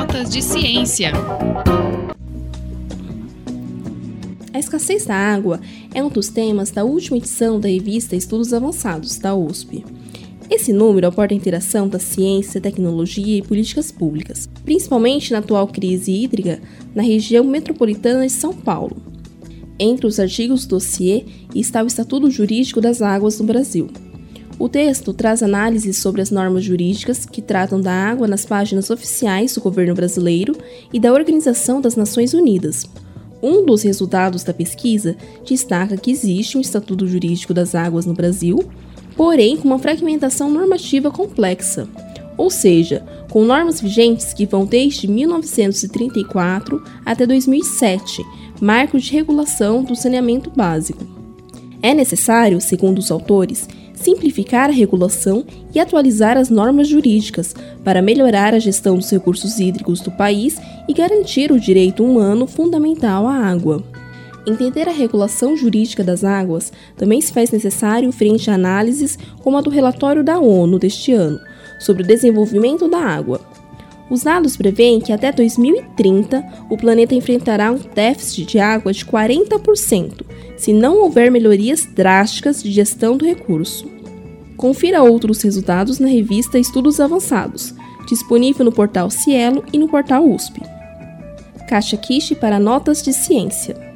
Notas de ciência. A escassez da água é um dos temas da última edição da revista Estudos Avançados, da USP. Esse número aborda a interação da ciência, tecnologia e políticas públicas, principalmente na atual crise hídrica na região metropolitana de São Paulo. Entre os artigos do dossiê está o Estatuto Jurídico das Águas no Brasil. O texto traz análises sobre as normas jurídicas que tratam da água nas páginas oficiais do governo brasileiro e da Organização das Nações Unidas. Um dos resultados da pesquisa destaca que existe um Estatuto Jurídico das Águas no Brasil, porém com uma fragmentação normativa complexa, ou seja, com normas vigentes que vão desde 1934 até 2007, marco de regulação do saneamento básico. É necessário, segundo os autores, simplificar a regulação e atualizar as normas jurídicas para melhorar a gestão dos recursos hídricos do país e garantir o direito humano fundamental à água. Entender a regulação jurídica das águas também se faz necessário frente a análises como a do relatório da ONU deste ano sobre o desenvolvimento da água. Os dados prevêem que até 2030 o planeta enfrentará um déficit de água de 40%, se não houver melhorias drásticas de gestão do recurso. Confira outros resultados na revista Estudos Avançados, disponível no portal Cielo e no portal USP. Caixa Quiche para Notas de Ciência.